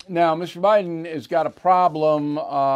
Now, Mr. Biden has got a problem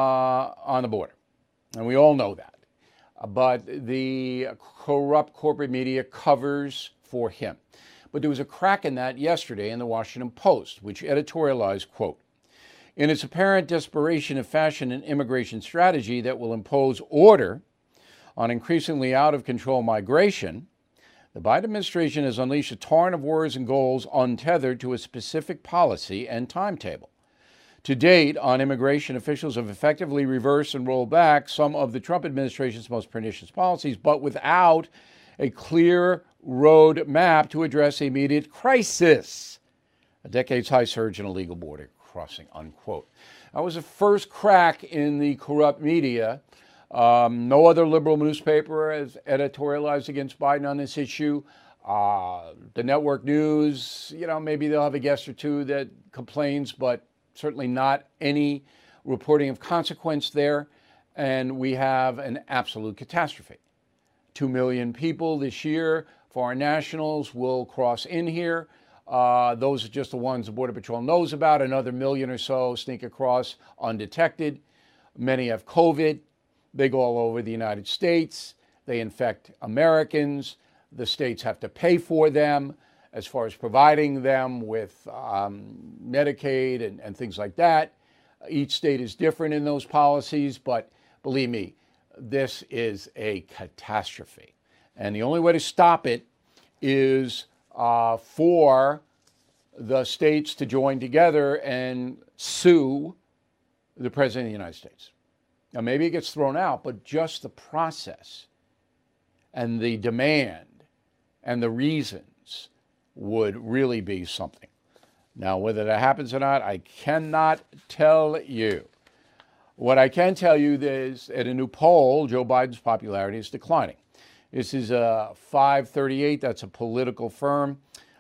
on the border, and we all know that. But the corrupt corporate media covers for him. But there was a crack in that yesterday in the Washington Post, which editorialized, quote, in its apparent desperation to fashion an immigration strategy that will impose order on increasingly out-of-control migration, the Biden administration has unleashed a torrent of words and goals untethered to a specific policy and timetable. To date, on immigration, officials have effectively reversed and rolled back some of the Trump administration's most pernicious policies, but without a clear road map to address the immediate crisis, a decades-high surge in illegal border crossing, unquote. That was the first crack in the corrupt media. No other liberal newspaper has editorialized against Biden on this issue. The network news, maybe they'll have a guest or two that complains, but certainly not any reporting of consequence there. And we have an absolute catastrophe. 2 million people this year, foreign nationals, will cross in here. Those are just the ones the Border Patrol knows about. Another million or so sneak across undetected. Many have COVID. They go all over the United States. They infect Americans. The states have to pay for them as far as providing them with Medicaid and things like that. Each state is different in those policies, but believe me, this is a catastrophe. And the only way to stop it is for the states to join together and sue the President of the United States. Now, maybe it gets thrown out, but just the process and the demand and the reasons would really be something. Now, whether that happens or not, I cannot tell you. What I can tell you is, at a new poll, Joe Biden's popularity is declining. This is a 538. That's a political firm.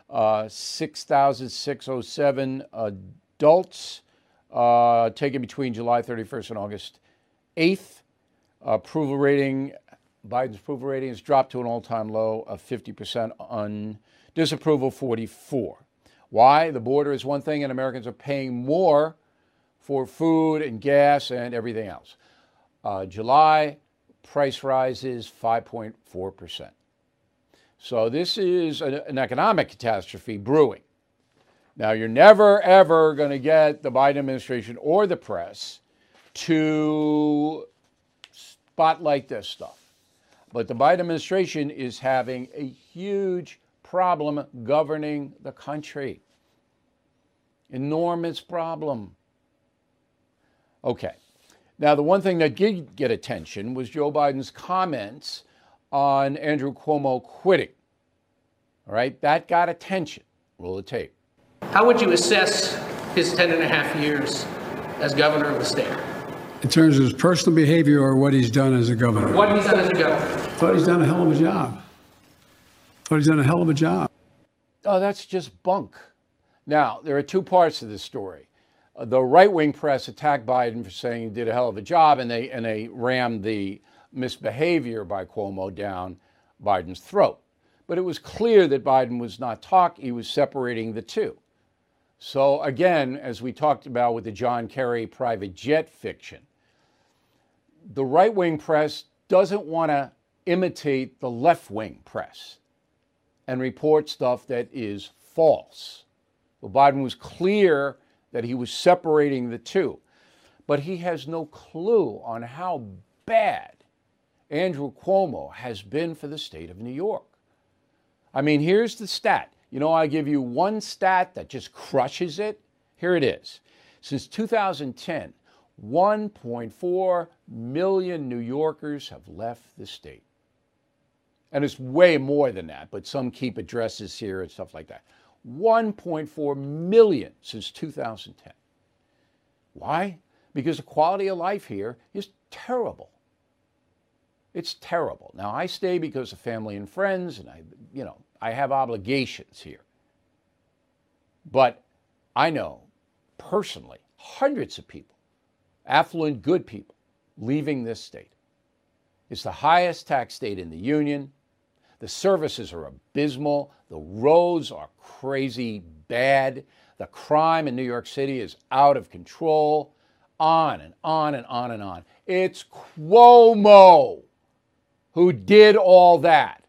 6,607 adults taken between July 31st and August 8th. Approval rating, Biden's approval rating has dropped to an all-time low of 50%, on disapproval 44. Why? The border is one thing, and Americans are paying more for food and gas and everything else. July price rises 5.4%. So this is an economic catastrophe brewing. Now, you're never, ever going to get the Biden administration or the press to spotlight this stuff. But the Biden administration is having a huge problem governing the country. Enormous problem. Okay. Now, the one thing that did get attention was Joe Biden's comments on Andrew Cuomo quitting. All right, that got attention. Roll the tape. How would you assess his 10 and a half years as governor of the state? In terms of his personal behavior or what he's done as a governor? What he's done as a governor. Thought he's done a hell of a job. Oh, that's just bunk. Now, there are two parts to this story. The right-wing press attacked Biden for saying he did a hell of a job, and they rammed the misbehavior by Cuomo down Biden's throat. But it was clear that Biden was not talking, he was separating the two. So again, as we talked about with the John Kerry private jet fiction, the right-wing press doesn't want to imitate the left-wing press and report stuff that is false. Well, Biden was clear that he was separating the two, but he has no clue on how bad Andrew Cuomo has been for the state of New York. I mean, here's the stat. I give you one stat that just crushes it. Here it is. Since 2010, 1.4 million New Yorkers have left the state. And it's way more than that, but some keep addresses here and stuff like that. 1.4 million since 2010. Why? Because the quality of life here is terrible. It's terrible. Now, I stay because of family and friends, and I have obligations here. But I know personally hundreds of people, affluent, good people, leaving this state. It's the highest tax state in the union. The services are abysmal. The roads are crazy bad. The crime in New York City is out of control. On and on and on and on. It's Cuomo who did all that.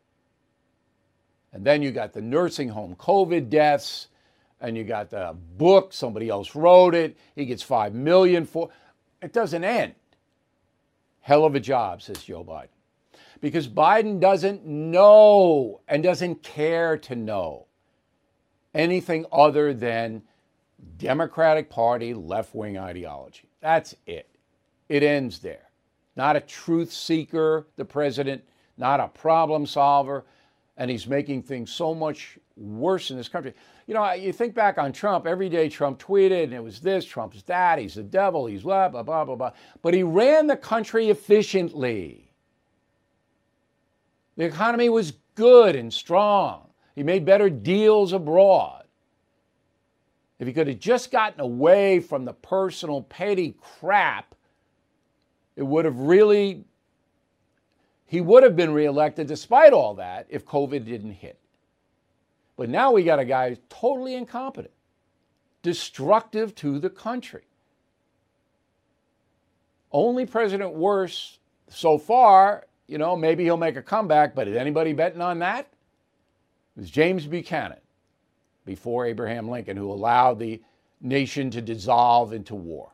And then you got the nursing home COVID deaths, and you got the book, somebody else wrote it. He gets $5 million for it. Doesn't end. Hell of a job, says Joe Biden. Because Biden doesn't know and doesn't care to know anything other than Democratic Party left-wing ideology. That's it. It ends there. Not a truth seeker, the president, not a problem solver, and he's making things so much worse in this country. You know, you think back on Trump, every day Trump tweeted, and it was this, Trump's that, he's the devil, he's blah, blah, blah, blah, blah. But he ran the country efficiently. The economy was good and strong. He made better deals abroad. If he could have just gotten away from the personal petty crap, it would have really, he would have been reelected despite all that if COVID didn't hit. But now we got a guy who's totally incompetent, destructive to the country. Only President worse so far, you know, maybe he'll make a comeback, but is anybody betting on that? It was James Buchanan before Abraham Lincoln who allowed the nation to dissolve into war.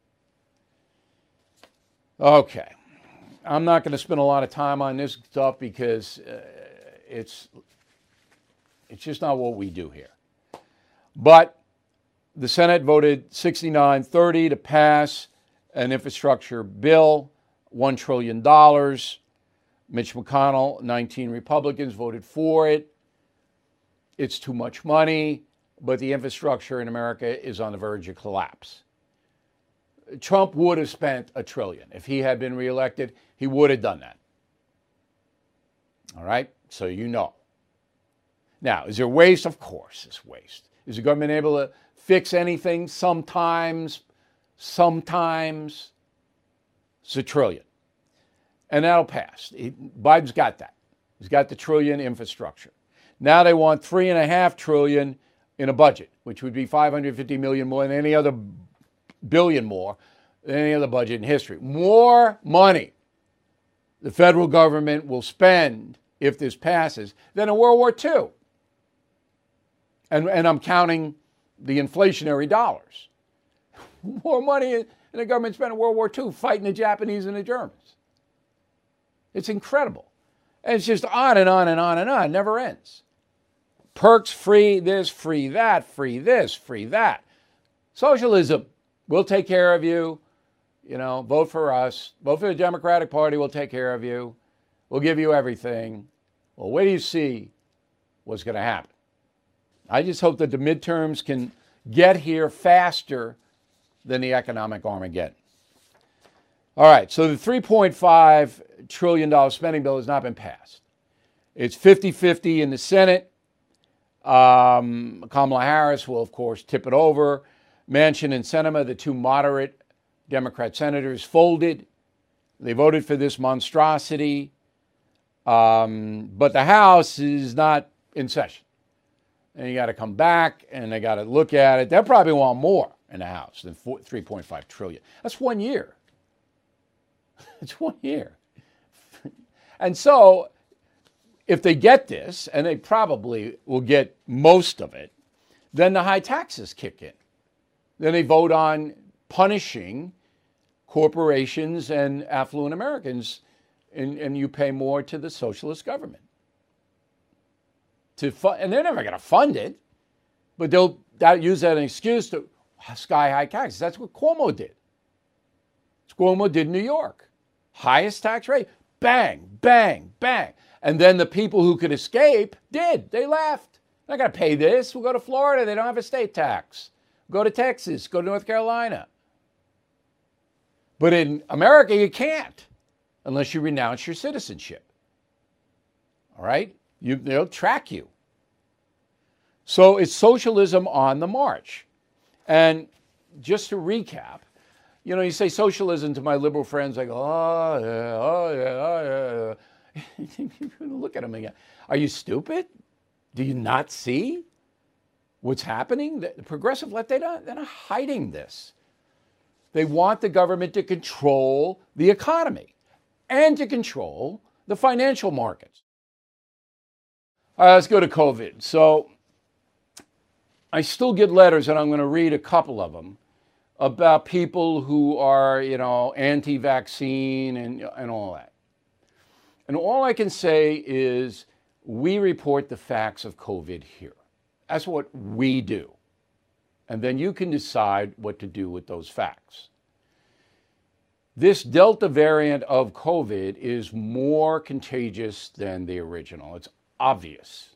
Okay. I'm not going to spend a lot of time on this stuff because it's just not what we do here. But the Senate voted 69-30 to pass an infrastructure bill, $1 trillion. Mitch McConnell, 19 Republicans voted for it. It's too much money, but the infrastructure in America is on the verge of collapse. Trump would have spent $1 trillion. If he had been reelected, he would have done that. All right? So you know. Now, is there waste? Of course there's waste. Is the government able to fix anything? Sometimes. Sometimes. It's $1 trillion. And that'll pass. Biden's got that. He's got the trillion infrastructure. Now they want $3.5 trillion in a budget, which would be $550 million more than any other billion more than any other budget in history. More money the federal government will spend if this passes than in World War II. And I'm counting the inflationary dollars. More money than the government spent in World War II fighting the Japanese and the Germans. It's incredible. And it's just on and on and on and on. It never ends. Perks, free this, free that, free this, free that. Socialism. We'll take care of you. You know, vote for us. Vote for the Democratic Party. We'll take care of you. We'll give you everything. Well, wait till you see what's going to happen. I just hope that the midterms can get here faster than the economic Armageddon. All right, so the $3.5 trillion spending bill has not been passed. It's 50-50 in the Senate. Kamala Harris will, of course, tip it over. Manchin and Sinema, the two moderate Democrat senators, folded. They voted for this monstrosity. But the House is not in session. And you got to come back and they got to look at it. They'll probably want more in the House than $3.5 trillion. That's 1 year. It's 1 year. And so if they get this, and they probably will get most of it, then the high taxes kick in. Then they vote on punishing corporations and affluent Americans, and you pay more to the socialist government. And they're never going to fund it, but they'll use that as an excuse to sky-high taxes. That's what Cuomo did. That's what Cuomo did in New York. Highest tax rate, bang, bang, bang. And then the people who could escape did. They left. They're not going to pay this. We'll go to Florida. They don't have a state tax. Go to Texas. Go to North Carolina. But in America, you can't unless you renounce your citizenship. All right? They'll track you. So it's socialism on the march. And just to recap, you know, you say socialism to my liberal friends, I go, oh, yeah, oh, yeah, oh, yeah. Look at them again. Are you stupid? Do you not see? what's happening? The progressive left, they're not hiding this. They want the government to control the economy and to control the financial markets. All right, let's go to COVID. So I still get letters, and I'm going to read a couple of them, about people who are, anti-vaccine and all that. And all I can say is we report the facts of COVID here. That's what we do. And then you can decide what to do with those facts. This Delta variant of COVID is more contagious than the original. It's obvious.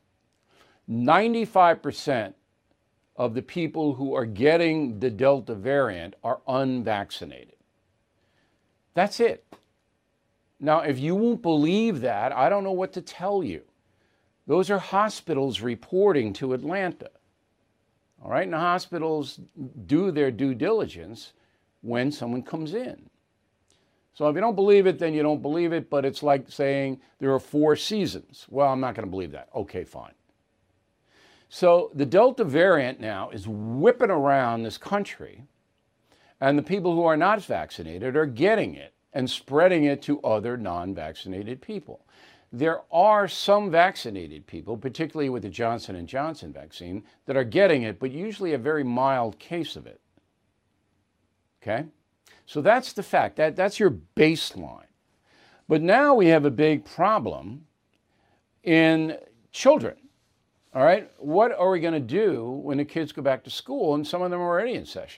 95% of the people who are getting the Delta variant are unvaccinated. That's it. Now, if you won't believe that, I don't know what to tell you. Those are hospitals reporting to Atlanta. All right, and the hospitals do their due diligence when someone comes in. So if you don't believe it, then you don't believe it, but it's like saying there are 4 seasons. Well, I'm not going to believe that. Okay, fine. So the Delta variant now is whipping around this country, and the people who are not vaccinated are getting it and spreading it to other non-vaccinated people. There are some vaccinated people, particularly with the Johnson & Johnson vaccine, that are getting it, but usually a very mild case of it. Okay? So that's the fact. That's your baseline. But now we have a big problem in children. All right? What are we going to do when the kids go back to school and some of them are already in session?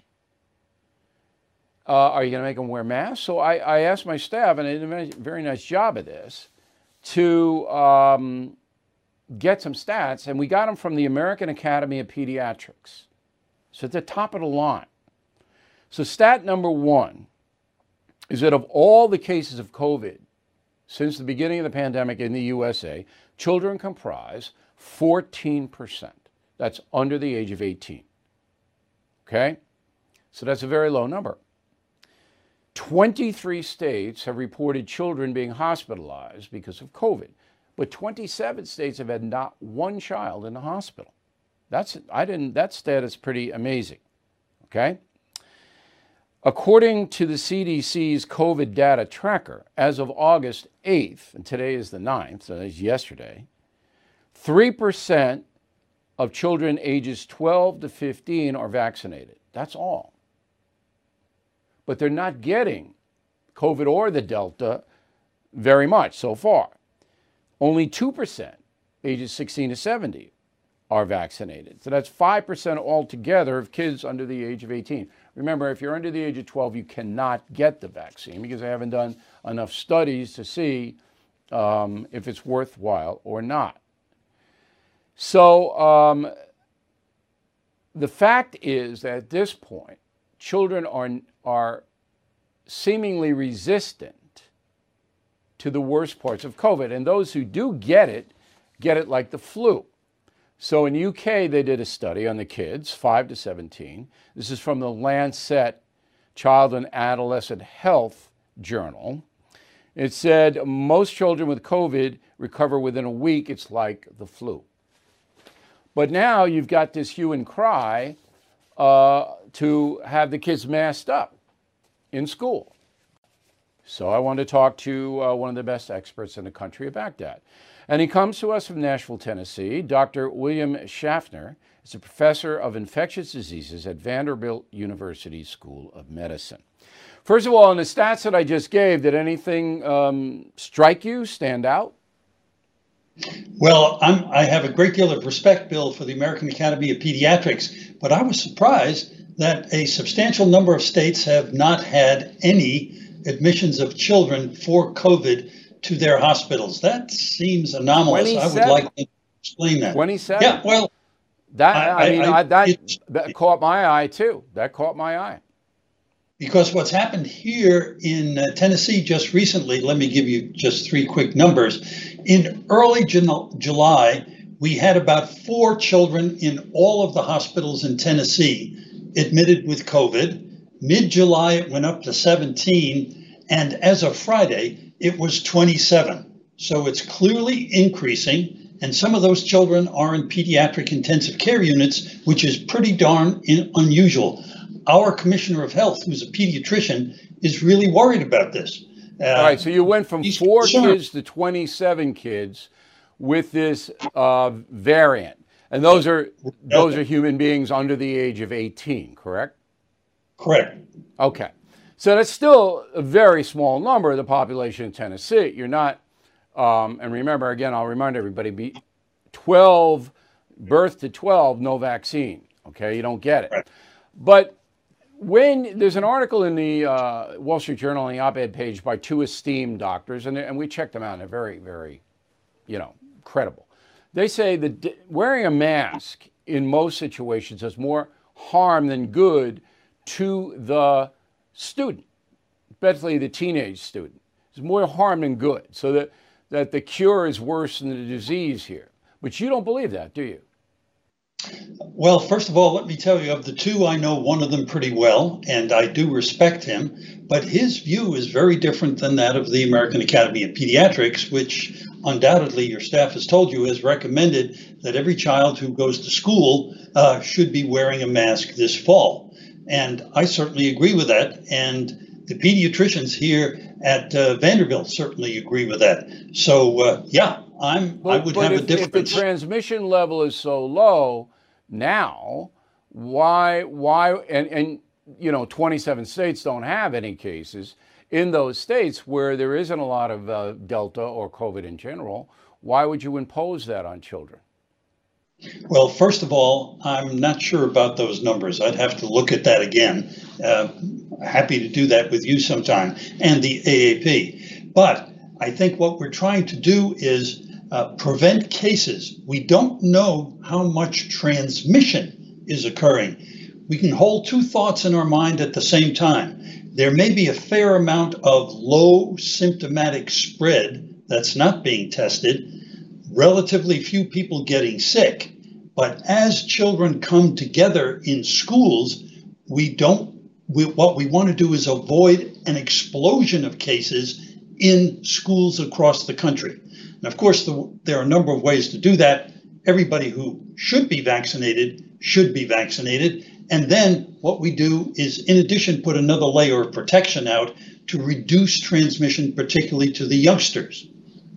Are you going to make them wear masks? So I asked my staff, and they did a very nice job of this, to get some stats, and we got them from the American Academy of Pediatrics. So at the top of the line. So stat number 1 is that of all the cases of COVID since the beginning of the pandemic in the USA, children comprise 14%. That's under the age of 18. Okay? So that's a very low number. 23 states have reported children being hospitalized because of COVID, but 27 states have had not one child in the hospital. That stat is pretty amazing. Okay? According to the CDC's COVID data tracker, as of August 8th, and today is the 9th, so that's yesterday, 3% of children ages 12 to 15 are vaccinated. That's all. But they're not getting COVID or the Delta very much so far. Only 2%, ages 16 to 70, are vaccinated. So that's 5% altogether of kids under the age of 18. Remember, if you're under the age of 12, you cannot get the vaccine because they haven't done enough studies to see if it's worthwhile or not. So the fact is that at this point, children are seemingly resistant to the worst parts of COVID. And those who do get it like the flu. So in the UK, they did a study on the kids, 5 to 17. This is from the Lancet Child and Adolescent Health Journal. It said most children with COVID recover within a week. It's like the flu. But now you've got this hue and cry to have the kids masked up in school. So I wanted to talk to one of the best experts in the country about that. And he comes to us from Nashville, Tennessee. Dr. William Schaffner is a professor of infectious diseases at Vanderbilt University School of Medicine. First of all, in the stats that I just gave, did anything strike you, stand out? Well, I have a great deal of respect, Bill, for the American Academy of Pediatrics, but I was surprised that a substantial number of states have not had any admissions of children for COVID to their hospitals. That seems anomalous. 27. I would like to explain that. 27? Yeah, well, that caught my eye too. That caught my eye. Because what's happened here in Tennessee just recently, let me give you just 3 quick numbers. In early July, we had about 4 children in all of the hospitals in Tennessee admitted with COVID. Mid-July, it went up to 17. And as of Friday, it was 27. So it's clearly increasing. And some of those children are in pediatric intensive care units, which is pretty darn unusual. Our commissioner of health, who's a pediatrician, is really worried about this. All right, so you went from he's 4 concerned. kids to 27 kids with this variant. And those are human beings under the age of 18, correct? Correct. Okay. So that's still a very small number of the population in Tennessee. You're not, and remember, again, I'll remind everybody, 12, birth to 12, no vaccine. Okay, you don't get it. Right. But when there's an article in the Wall Street Journal on the op-ed page by 2 esteemed doctors, and we checked them out, and they're very, very, credible. They say that wearing a mask in most situations does more harm than good to the student, especially the teenage student. It's more harm than good. So that the cure is worse than the disease here. But you don't believe that, do you? Well, first of all, let me tell you, of the 2, I know one of them pretty well, and I do respect him. But his view is very different than that of the American Academy of Pediatrics, which undoubtedly your staff has told you has recommended that every child who goes to school should be wearing a mask this fall. And I certainly agree with that. And the pediatricians here at Vanderbilt certainly agree with that. So, yeah, I would have a difference. If the transmission level is so low now, why, and 27 states don't have any cases. In those states where there isn't a lot of Delta or COVID in general, why would you impose that on children? Well, first of all, I'm not sure about those numbers. I'd have to look at that again. Happy to do that with you sometime, and the AAP. But I think what we're trying to do is prevent cases. We don't know how much transmission is occurring. We can hold 2 thoughts in our mind at the same time. There may be a fair amount of low symptomatic spread that's not being tested, relatively few people getting sick. But as children come together in schools, what we want to do is avoid an explosion of cases in schools across the country. And of course, there are a number of ways to do that. Everybody who should be vaccinated. And then what we do is, in addition, put another layer of protection out to reduce transmission, particularly to the youngsters.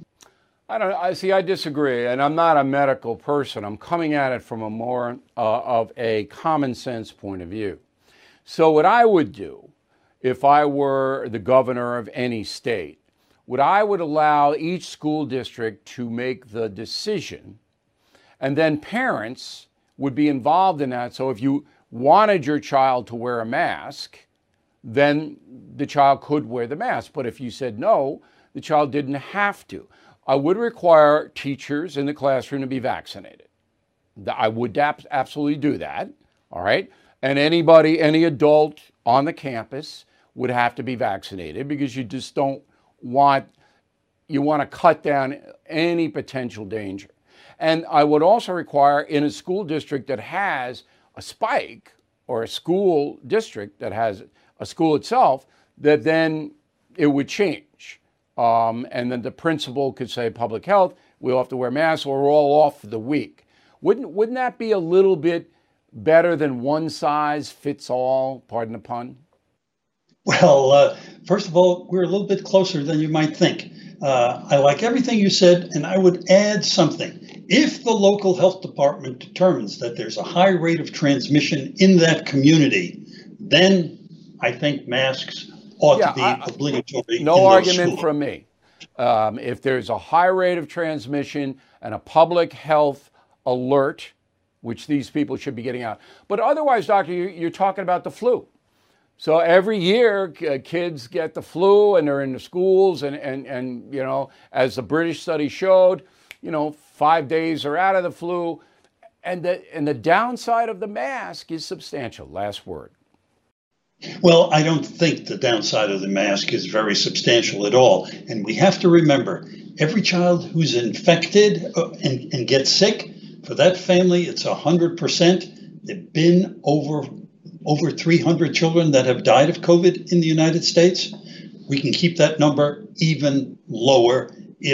I disagree, and I'm not a medical person. I'm coming at it from a more of a common sense point of view. So what I would do if I were the governor of any state, I would allow each school district to make the decision, and then parents would be involved in that. So if you wanted your child to wear a mask, then the child could wear the mask. But if you said no, the child didn't have to. I would require teachers in the classroom to be vaccinated. I would absolutely do that, all right? And any adult on the campus would have to be vaccinated, because you just don't want, you want to cut down any potential danger. And I would also require, in a school district that has a spike, or a school district that has a school itself, that then it would change. And then the principal could say, public health, we'll have to wear masks, or we're all off for the week. Wouldn't that be a little bit better than one size fits all, pardon the pun? Well, first of all, we're a little bit closer than you might think. I like everything you said, and I would add something. If the local health department determines that there's a high rate of transmission in that community, then I think masks ought to be obligatory. No argument from me. If there's a high rate of transmission and a public health alert, which these people should be getting out. But otherwise, doctor, you're talking about the flu. So every year, kids get the flu and they're in the schools, and you know, as the British study showed, 5 days are out of the flu, and the downside of the mask is substantial. Last word. Well, I don't think the downside of the mask is very substantial at all. And we have to remember, every child who's infected and gets sick, for that family, it's 100%. There've been over 300 children that have died of COVID in the United States. We can keep that number even lower if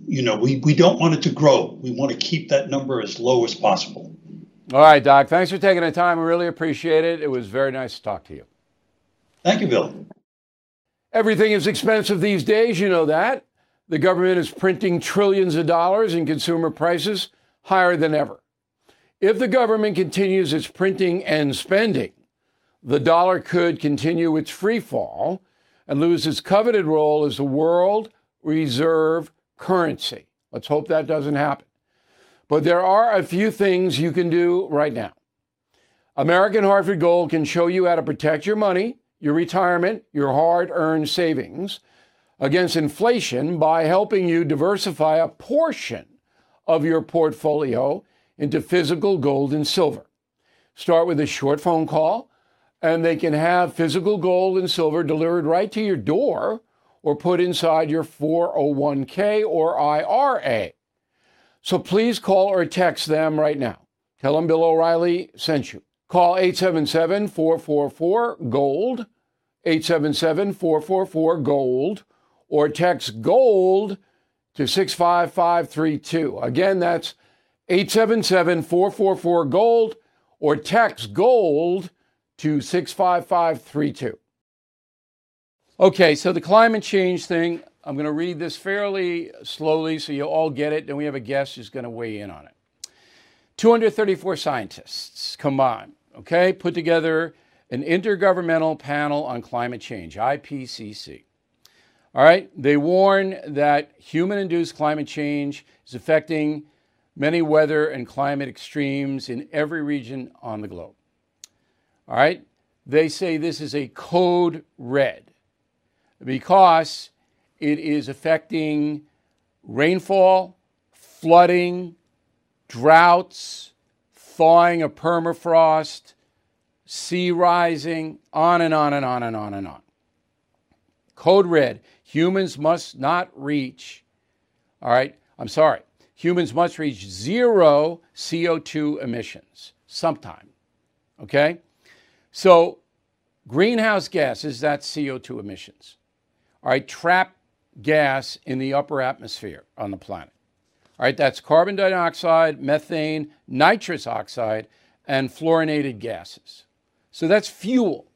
we don't want it to grow. We want to keep that number as low as possible. All right, Doc. Thanks for taking the time. I really appreciate it. It was very nice to talk to you. Thank you, Bill. Everything is expensive these days. You know that. The government is printing trillions of dollars and consumer prices higher than ever. If the government continues its printing and spending, the dollar could continue its free fall and lose its coveted role as the world reserve currency. Let's hope that doesn't happen. But there are a few things you can do right now. American Hartford Gold can show you how to protect your money, your retirement, your hard-earned savings against inflation by helping you diversify a portion of your portfolio into physical gold and silver. Start with a short phone call, and they can have physical gold and silver delivered right to your door or put inside your 401k or IRA. So please call or text them right now. Tell them Bill O'Reilly sent you. Call 877-444-GOLD, 877-444-GOLD, or text GOLD to 65532. Again, that's 877-444-GOLD, or text GOLD to 65532. Okay, so the climate change thing, I'm going to read this fairly slowly so you all get it, and we have a guest who's going to weigh in on it. 234 scientists combined, okay, put together an intergovernmental panel on climate change, IPCC. All right, they warn that human-induced climate change is affecting many weather and climate extremes in every region on the globe. All right, they say this is a code red because it is affecting rainfall, flooding, droughts, thawing of permafrost, sea rising, on and on and on and on and on. Code red, humans must not reach, humans must reach zero CO2 emissions sometime, okay? So greenhouse gases, that's CO2 emissions, all right, trap gas in the upper atmosphere on the planet. All right, that's carbon dioxide, methane, nitrous oxide, and fluorinated gases. So that's fuel,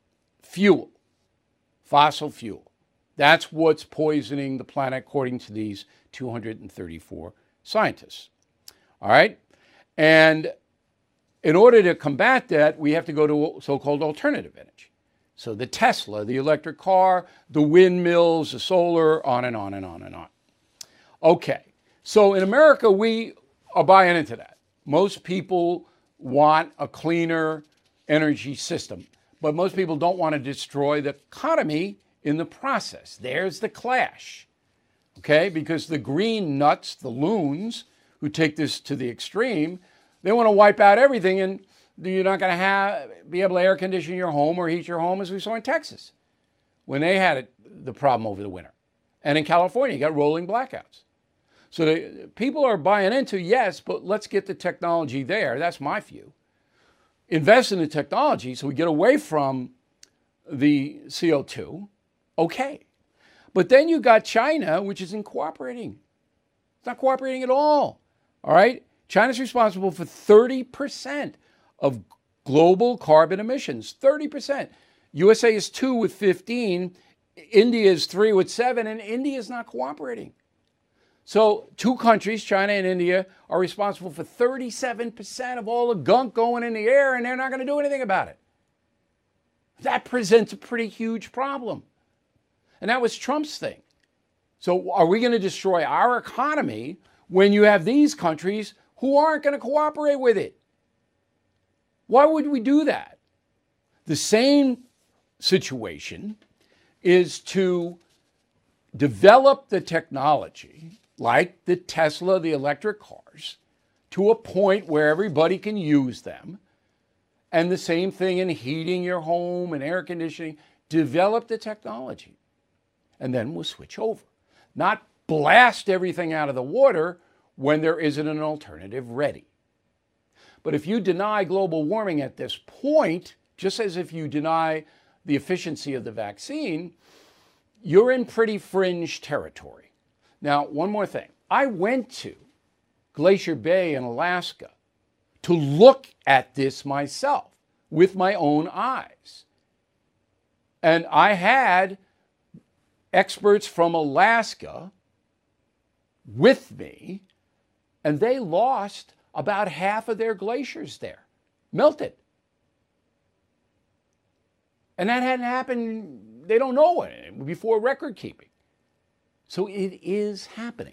fossil fuel. That's what's poisoning the planet, according to these 234 scientists. All right, and in order to combat that, we have to go to so-called alternative energy. So the Tesla, the electric car, the windmills, the solar, on and on and on and on. Okay. So in America, we are buying into that. Most people want a cleaner energy system, but most people don't want to destroy the economy in the process. There's the clash, okay? Because the green nuts, the loons, who take this to the extreme, they want to wipe out everything, and you're not going to be able to air condition your home or heat your home, as we saw in Texas when they had the problem over the winter. And in California, you got rolling blackouts. So the people are buying into, yes, but let's get the technology there. That's my view. Invest in the technology so we get away from the CO2. Okay. But then you got China, which isn't cooperating. It's not cooperating at all. All right? China's responsible for 30% of global carbon emissions. 30%. USA is 2 with 15. India is 3 with 7, and India is not cooperating. So two countries, China and India, are responsible for 37% of all the gunk going in the air, and they're not going to do anything about it. That presents a pretty huge problem. And that was Trump's thing. So are we going to destroy our economy when you have these countries who aren't going to cooperate with it? Why would we do that? The same situation is to develop the technology, like the Tesla, the electric cars, to a point where everybody can use them. And the same thing in heating your home and air conditioning. Develop the technology. And then we'll switch over. Not blast everything out of the water when there isn't an alternative ready. But if you deny global warming at this point, just as if you deny the efficiency of the vaccine, you're in pretty fringe territory. Now, one more thing. I went to Glacier Bay in Alaska to look at this myself with my own eyes. And I had experts from Alaska with me, and they lost about half of their glaciers there, melted. And that hadn't happened, they don't know it, before record keeping. So it is happening.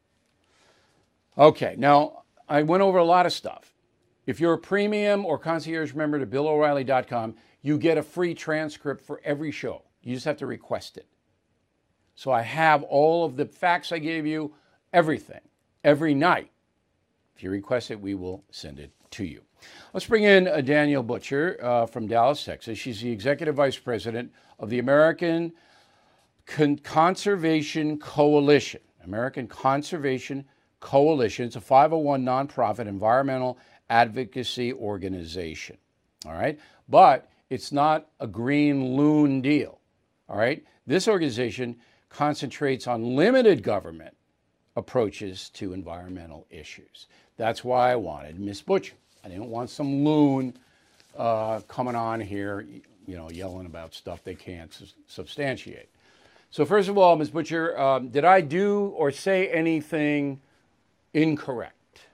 Okay, now I went over a lot of stuff. If you're a premium or concierge member to BillO'Reilly.com, you get a free transcript for every show. You just have to request it. So I have all of the facts I gave you, everything, every night. If you request it, we will send it to you. Let's bring in Danielle Butcher from Dallas, Texas. She's the Executive Vice President of the American Conservation Coalition. American Conservation Coalition. It's a 501 nonprofit environmental advocacy organization. All right? But it's not a green loon deal. All right? This organization concentrates on limited government approaches to environmental issues. That's why I wanted Miss Butcher. I didn't want some loon coming on here, yelling about stuff they can't substantiate. So first of all, Ms. Butcher, did I do or say anything incorrect?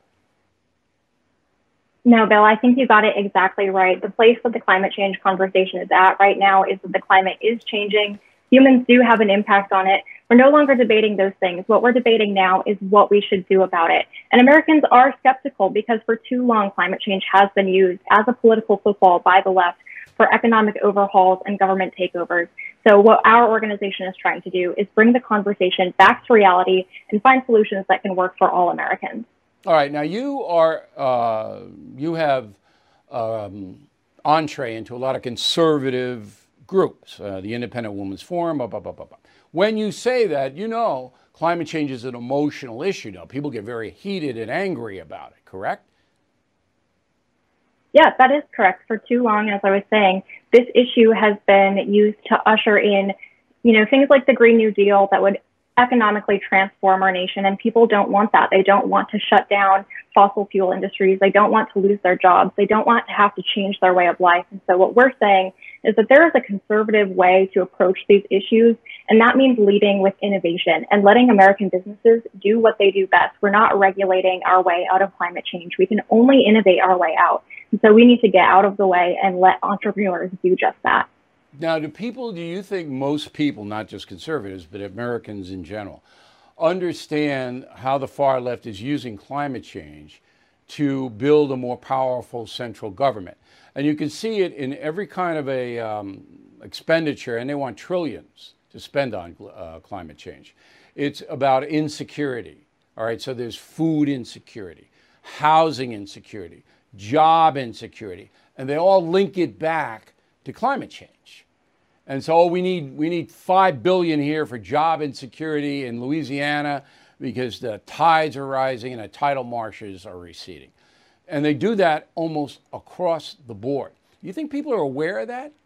No, Bill, I think you got it exactly right. The place that the climate change conversation is at right now is that the climate is changing. Humans do have an impact on it. We're no longer debating those things. What we're debating now is what we should do about it. And Americans are skeptical because for too long, climate change has been used as a political football by the left for economic overhauls and government takeovers. So what our organization is trying to do is bring the conversation back to reality and find solutions that can work for all Americans. All right. Now you have entree into a lot of conservative groups, the Independent Women's Forum, blah, blah, blah, blah, blah. When you say that, climate change is an emotional issue now. People get very heated and angry about it, correct? Yes, that is correct. For too long, as I was saying, this issue has been used to usher in, things like the Green New Deal that would economically transform our nation. And people don't want that. They don't want to shut down fossil fuel industries. They don't want to lose their jobs. They don't want to have to change their way of life. And so what we're saying is that there is a conservative way to approach these issues. And that means leading with innovation and letting American businesses do what they do best. We're not regulating our way out of climate change. We can only innovate our way out. And so we need to get out of the way and let entrepreneurs do just that. Now, do you think most people, not just conservatives, but Americans in general, understand how the far left is using climate change to build a more powerful central government? And you can see it in every kind of a expenditure, and they want trillions to spend on climate change. It's about insecurity. All right, so there's food insecurity, housing insecurity, job insecurity, and they all link it back to climate change. And so we need $5 billion here for job insecurity in Louisiana because the tides are rising and the tidal marshes are receding. And they do that almost across the board. You think people are aware of that?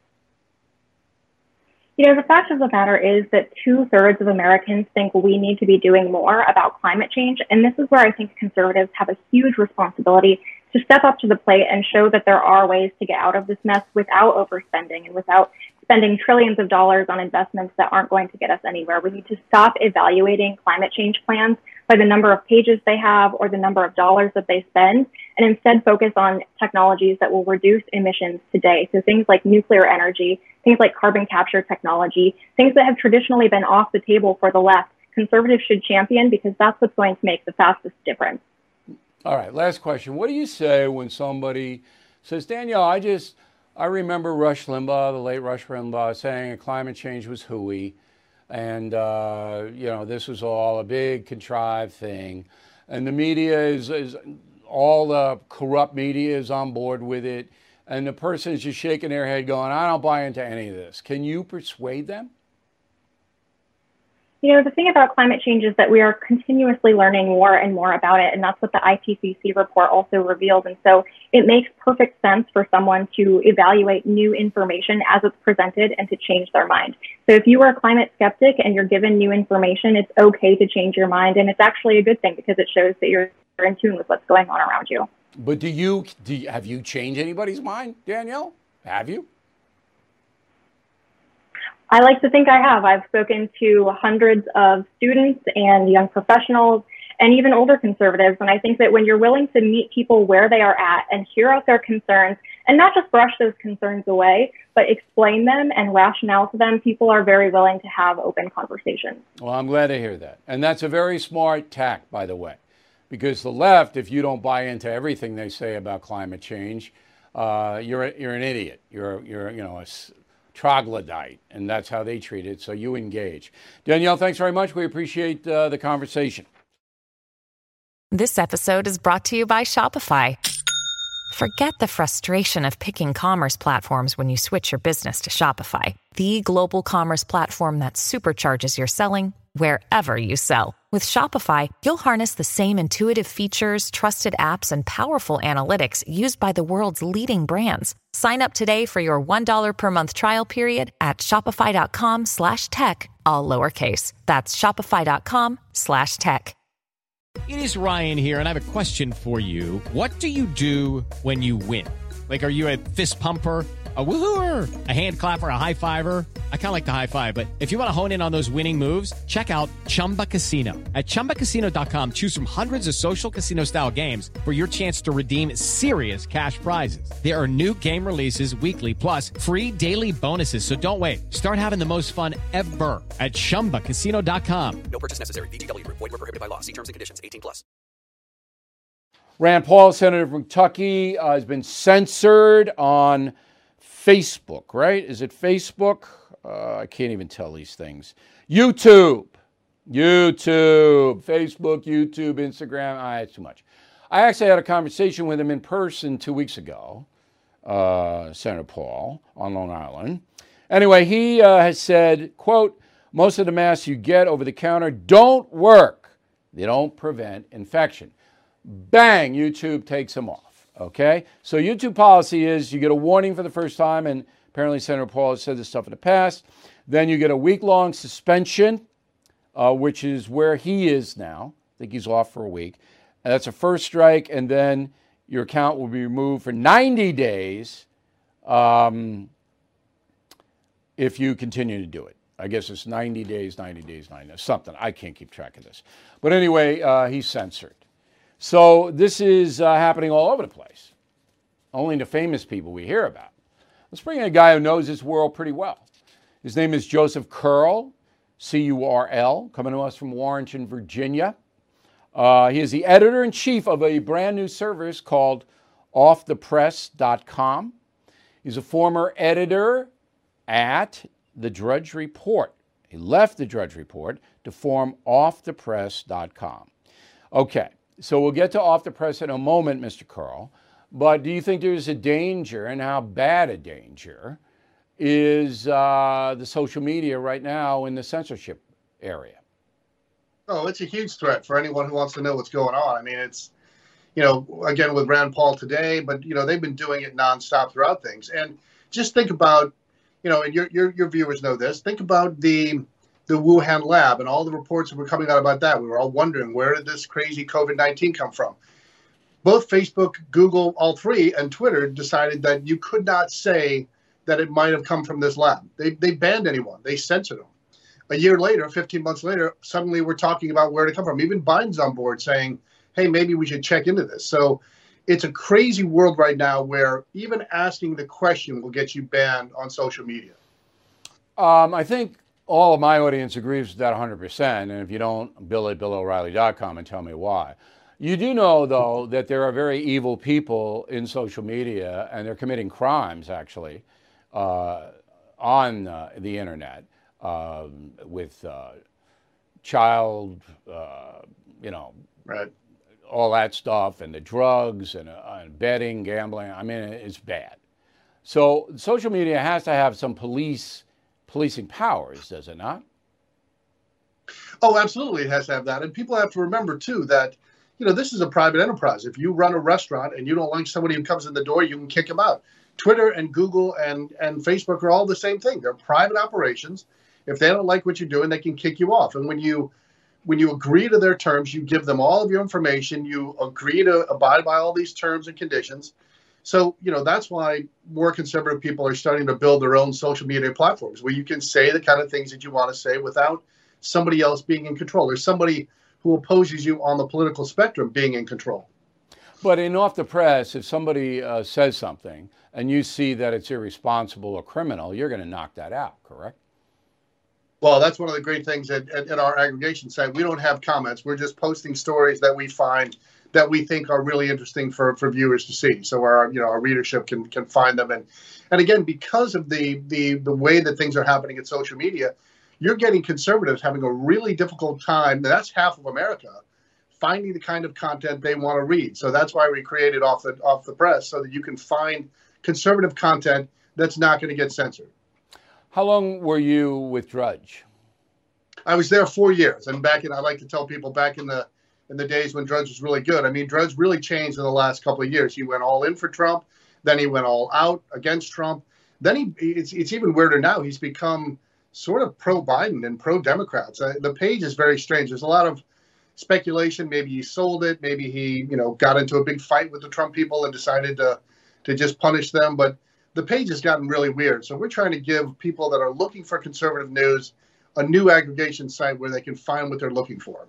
The fact of the matter is that 2/3 of Americans think we need to be doing more about climate change. And this is where I think conservatives have a huge responsibility to step up to the plate and show that there are ways to get out of this mess without overspending and without spending trillions of dollars on investments that aren't going to get us anywhere. We need to stop evaluating climate change plans by the number of pages they have or the number of dollars that they spend, and instead focus on technologies that will reduce emissions today. So things like nuclear energy, things like carbon capture technology, things that have traditionally been off the table for the left, conservatives should champion because that's what's going to make the fastest difference. All right, last question. What do you say when somebody says, Danielle, I remember Rush Limbaugh, the late Rush Limbaugh, saying climate change was hooey, and this was all a big contrived thing, and the media is all the corrupt media is on board with it, and the person is just shaking their head going, I don't buy into any of this. Can you persuade them? The thing about climate change is that we are continuously learning more and more about it, and that's what the IPCC report also reveals. And so it makes perfect sense for someone to evaluate new information as it's presented and to change their mind. So if you are a climate skeptic and you're given new information, it's okay to change your mind, and it's actually a good thing because it shows that you're in tune with what's going on around you. But have you changed anybody's mind, Danielle? Have you? I like to think I have. I've spoken to hundreds of students and young professionals and even older conservatives. And I think that when you're willing to meet people where they are at and hear out their concerns and not just brush those concerns away, but explain them and rationale to them, people are very willing to have open conversations. Well, I'm glad to hear that. And that's a very smart tack, by the way, because the left, if you don't buy into everything they say about climate change, you're an idiot. You're a troglodyte, and that's how they treat it. So you engage. Danielle, thanks very much. We appreciate the conversation. This episode is brought to you by Shopify. Forget the frustration of picking commerce platforms when you switch your business to Shopify, the global commerce platform that supercharges your selling wherever you sell. With Shopify, you'll harness the same intuitive features, trusted apps, and powerful analytics used by the world's leading brands. Sign up today for your $1 per month trial period at shopify.com/tech, all lowercase. That's shopify.com/tech. It is Ryan here, and I have a question for you. What do you do when you win? Like, are you a fist pumper, a woo-hooer, a hand clapper, a high fiver? I kind of like the high five, but if you want to hone in on those winning moves, check out Chumba Casino. At ChumbaCasino.com, choose from hundreds of social casino-style games for your chance to redeem serious cash prizes. There are new game releases weekly, plus free daily bonuses. So don't wait. Start having the most fun ever at ChumbaCasino.com. No purchase necessary. VGW. Void where prohibited by law. See terms and conditions. 18+. Rand Paul, Senator from Kentucky, has been censored on Facebook, right? Is it Facebook? I can't even tell these things. YouTube, Facebook, YouTube, Instagram. It's too much. I actually had a conversation with him in person 2 weeks ago, Senator Paul, on Long Island. Anyway, he has said, quote, most of the masks you get over the counter don't work. They don't prevent infection. Bang, YouTube takes them off, okay? So YouTube policy is you get a warning for the first time, and apparently Senator Paul has said this stuff in the past. Then you get a week-long suspension, which is where he is now. I think he's off for a week. And that's a first strike, and then your account will be removed for 90 days if you continue to do it. I guess it's 90 days, something. I can't keep track of this. But anyway, he's censored. So this is happening all over the place. Only the famous people we hear about. Let's bring in a guy who knows this world pretty well. His name is Joseph Curl, C-U-R-L, coming to us from Warrenton, Virginia. He is the editor-in-chief of a brand new service called offthepress.com. He's a former editor at the Drudge Report. He left the Drudge Report to form offthepress.com. Okay. So we'll get to Off the Press in a moment, Mr. Curl. But do you think there's a danger, and how bad a danger is the social media right now in the censorship area? Oh, it's a huge threat for anyone who wants to know what's going on. I mean, it's, again, with Rand Paul today, but, they've been doing it nonstop throughout things. And just think about, and your viewers know this, think about the Wuhan lab and all the reports that were coming out about that. We were all wondering, where did this crazy COVID-19 come from? Both Facebook, Google, all three, and Twitter decided that you could not say that it might have come from this lab. They banned anyone. They censored them. A year later, 15 months later, suddenly we're talking about where it come from. Even Biden's on board saying, hey, maybe we should check into this. So it's a crazy world right now where even asking the question will get you banned on social media. I think all of my audience agrees with that 100%. And if you don't, Bill at BillO'Reilly.com and tell me why. You do know, though, that there are very evil people in social media, and they're committing crimes, actually, on the internet with child, right, all that stuff, and the drugs and betting, gambling. I mean, it's bad. So social media has to have some policing powers, does it not? Oh, absolutely, it has to have that. And people have to remember too that, this is a private enterprise. If you run a restaurant and you don't like somebody who comes in the door, you can kick them out. Twitter and Google and Facebook are all the same thing. They're private operations. If they don't like what you're doing, they can kick you off. And when you agree to their terms, you give them all of your information. You agree to abide by all these terms and conditions. So, that's why more conservative people are starting to build their own social media platforms where you can say the kind of things that you want to say without somebody else being in control. There's somebody who opposes you on the political spectrum being in control. But in Off the Press, if somebody says something and you see that it's irresponsible or criminal, you're going to knock that out, correct? Well, that's one of the great things at our aggregation site. We don't have comments. We're just posting stories that we find that we think are really interesting for viewers to see. So our readership can find them. And again, because of the way that things are happening in social media, you're getting conservatives having a really difficult time. That's half of America, finding the kind of content they want to read. So that's why we created Off the Press, so that you can find conservative content that's not going to get censored. How long were you with Drudge? I was there 4 years, and I like to tell people back in the days when Drudge was really good. I mean, Drudge really changed in the last couple of years. He went all in for Trump, then he went all out against Trump. Then it's even weirder now. He's become sort of pro-Biden and pro-Democrats. The page is very strange. There's a lot of speculation. Maybe he sold it. Maybe he, got into a big fight with the Trump people and decided to just punish them. But the page has gotten really weird. So we're trying to give people that are looking for conservative news a new aggregation site where they can find what they're looking for.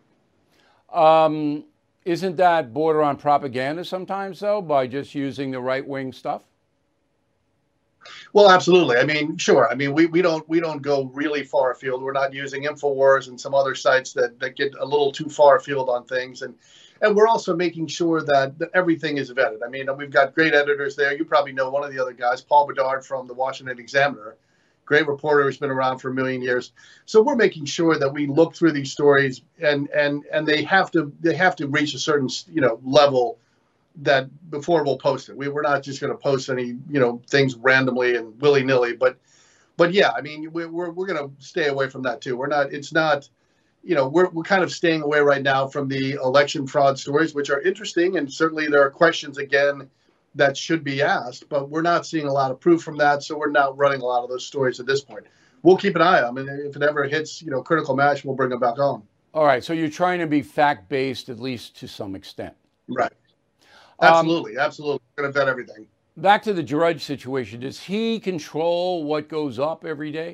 Isn't that border on propaganda sometimes, though, by just using the right-wing stuff? Well, absolutely. I mean, sure. I mean, we don't go really far afield. We're not using InfoWars and some other sites that get a little too far afield on things. And we're also making sure that everything is vetted. I mean, we've got great editors there. You probably know one of the other guys, Paul Bedard from the Washington Examiner. Great reporter who's been around for a million years. So we're making sure that we look through these stories and they have to reach a certain, level that before we'll post it. We're not just going to post any, things randomly and willy-nilly, but yeah, I mean, we're going to stay away from that too. We're kind of staying away right now from the election fraud stories, which are interesting. And certainly there are questions again that should be asked, but we're not seeing a lot of proof from that. So we're not running a lot of those stories at this point. We'll keep an eye on them. And if it ever hits, critical mass, we'll bring them back on. All right. So you're trying to be fact-based, at least to some extent. Right. Absolutely. Absolutely. We're going to vet everything. Back to the Drudge situation. Does he control what goes up every day?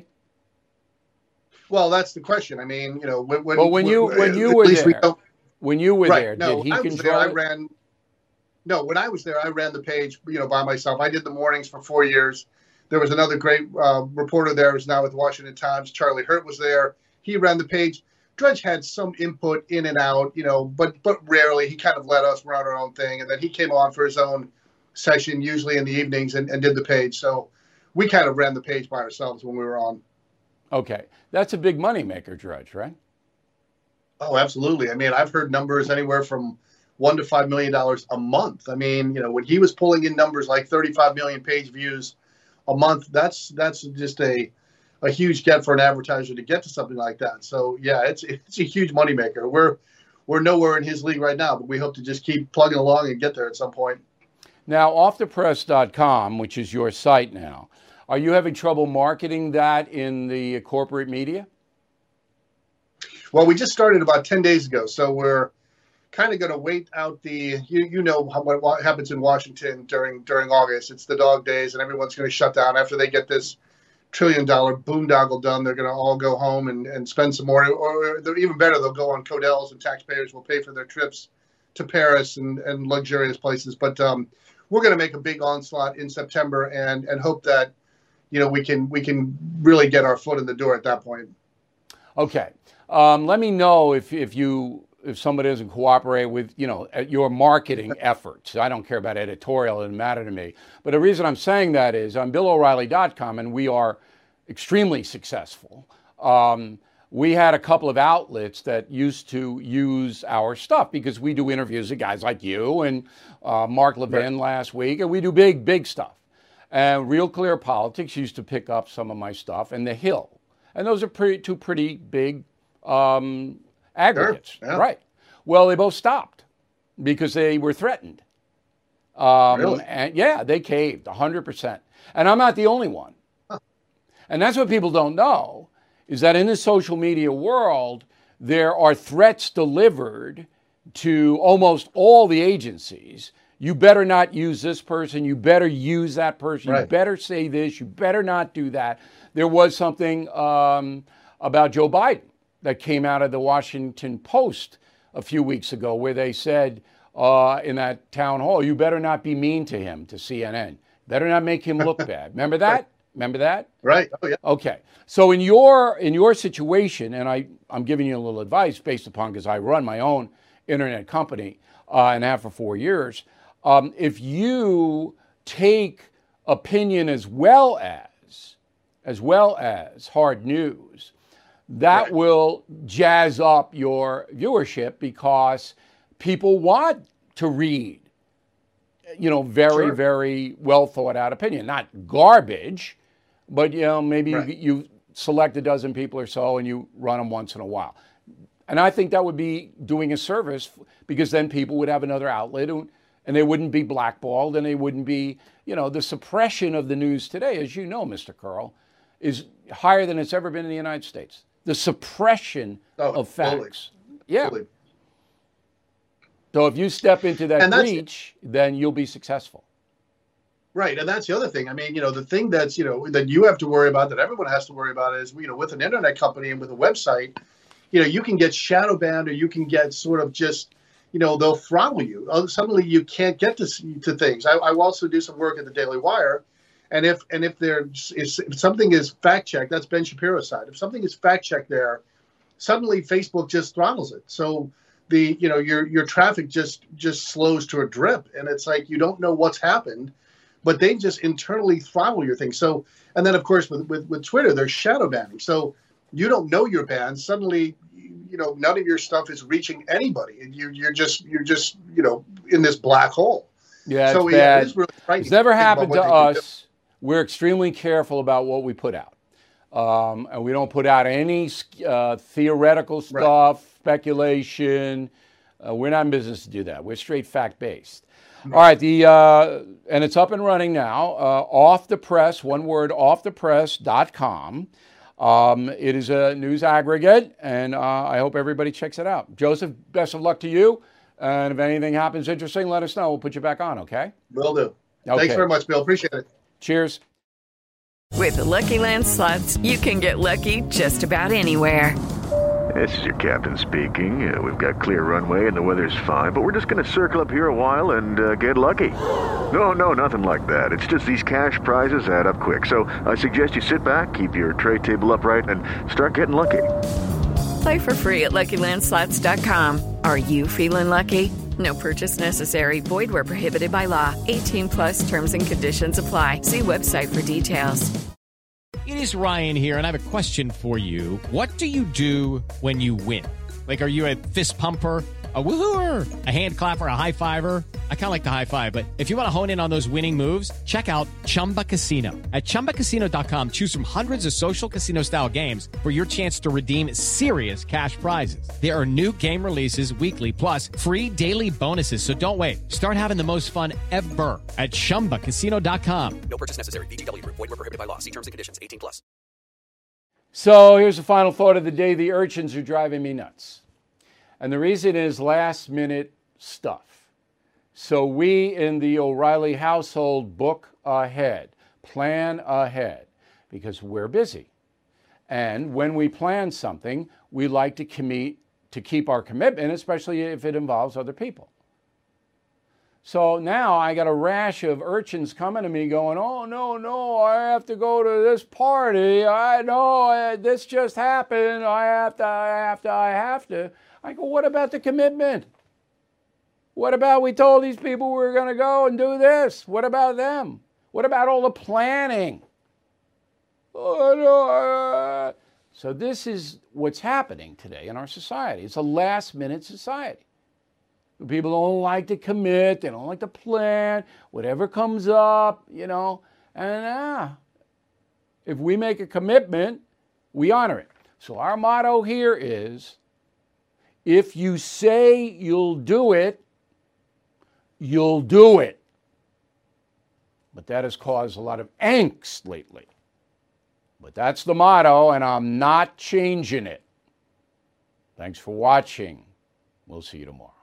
Well, that's the question. I mean, when you were there, did he control it? No, when I was there, I ran the page, by myself. I did the mornings for 4 years. There was another great reporter there who's now with the Washington Times. Charlie Hurt was there. He ran the page. Drudge had some input in and out, but rarely. He kind of let us run our own thing. And then he came on for his own session, usually in the evenings, and did the page. So we kind of ran the page by ourselves when we were on. Okay. That's a big moneymaker, Drudge, right? Oh, absolutely. I mean, I've heard numbers anywhere from $1 to $5 million a month. I mean, when he was pulling in numbers like 35 million page views a month, that's just a huge get for an advertiser to get to something like that. So yeah, it's a huge moneymaker. We're nowhere in his league right now, but we hope to just keep plugging along and get there at some point. Now, offthepress.com, which is your site now, are you having trouble marketing that in the corporate media? Well, we just started about 10 days ago, so we're kind of going to wait out what happens in Washington during August. It's the dog days, and everyone's going to shut down after they get this $1 trillion boondoggle done. They're going to all go home and spend some more, or even better, they'll go on Codell's and taxpayers will pay for their trips to Paris and luxurious places. But we're going to make a big onslaught in September and hope that we can really get our foot in the door at that point. Okay. Let me know if somebody doesn't cooperate with, your marketing efforts. I don't care about editorial. It doesn't matter to me. But the reason I'm saying that is on BillO'Reilly.com, and we are extremely successful. We had a couple of outlets that used to use our stuff because we do interviews with guys like you and Mark Levin last week, and we do big stuff. And Real Clear Politics used to pick up some of my stuff, and The Hill. And those are two pretty big aggregates, Sure, yeah. right? Well, they both stopped because they were threatened. Really? And yeah, they caved 100%. And I'm not the only one. And that's what people don't know, is that in the social media world, there are threats delivered to almost all the agencies. You better not use this person. You better use that person. Right. You better say this. You better not do that. There was something about Joe Biden that came out of the Washington Post a few weeks ago where they said in that town hall, you better not be mean to him, to CNN. Better not make him look bad. Remember that? Remember that? Right. Oh, yeah. Okay. So in your situation, and I'm giving you a little advice based upon, because I run my own internet company and have for 4 years, if you take opinion as well as hard news, that Right. will jazz up your viewership because people want to read, very, Sure. very well thought out opinion, not garbage, but maybe Right. you select a dozen people or so and you run them once in a while. And I think that would be doing a service, because then people would have another outlet and they wouldn't be blackballed, and they wouldn't be, the suppression of the news today, as you know, Mr. Curl, is higher than it's ever been in the United States. The suppression of totally. facts. Yeah. Totally. So if you step into that And that's- breach, then you'll be successful. Right, and that's the other thing. I mean, the thing that's that you have to worry about, that everyone has to worry about, is with an internet company and with a website, you can get shadow banned, or you can get sort of just, they'll throttle you. Suddenly, you can't get to things. I also do some work at the Daily Wire, and if something is fact checked, that's Ben Shapiro's side. If something is fact checked there, suddenly Facebook just throttles it. So your traffic just slows to a drip, and it's like you don't know what's happened, but they just internally throttle your thing. So, and then of course with Twitter, there's shadow banning. So you don't know you're banned. Suddenly, none of your stuff is reaching anybody, and you're just in this black hole. Yeah, so it's bad. it is really frightening. It's never to think about happened to what they can do. us. We're extremely careful about what we put out. And we don't put out any theoretical stuff, speculation. We're not in business to do that. We're straight fact-based. All right, and it's up and running now. Off the Press, one word, offthepress.com. It is a news aggregate, and I hope everybody checks it out. Joseph, best of luck to you. And if anything happens interesting, let us know. We'll put you back on, okay? Will do. Okay. Thanks very much, Bill. Appreciate it. Cheers. With the Lucky Land Slots, you can get lucky just about anywhere. This is your captain speaking. We've got clear runway and the weather's fine, but we're just going to circle up here a while and get lucky. No, nothing like that. It's just these cash prizes add up quick. So I suggest you sit back, keep your tray table upright, and start getting lucky. Play for free at LuckyLandSlots.com. Are you feeling lucky? No purchase necessary. Void where prohibited by law. 18+ terms and conditions apply. See website for details. It is Ryan here, and I have a question for you. What do you do when you win? Like, are you a fist pumper, a woo-hooer, a hand clapper, a high fiver? I kind of like the high five, but if you want to hone in on those winning moves, check out Chumba Casino. At ChumbaCasino.com, choose from hundreds of social casino-style games for your chance to redeem serious cash prizes. There are new game releases weekly, plus free daily bonuses. So don't wait. Start having the most fun ever at ChumbaCasino.com. No purchase necessary. VGW. Void where prohibited by law. See terms and conditions. 18+. So here's the final thought of the day. The urchins are driving me nuts. And the reason is last minute stuff. So we in the O'Reilly household book ahead, plan ahead, because we're busy. And when we plan something, we like to keep our commitment, especially if it involves other people. So now I got a rash of urchins coming to me going, oh, no, I have to go to this party. I know this just happened. I have to. I go, what about the commitment? What about we told these people we were going to go and do this? What about them? What about all the planning? Oh, no. So this is what's happening today in our society. It's a last-minute society. People don't like to commit. They don't like to plan. Whatever comes up, And if we make a commitment, we honor it. So our motto here is, If you say you'll do it, you'll do it. But that has caused a lot of angst lately. But that's the motto, and I'm not changing it. Thanks for watching. We'll see you tomorrow.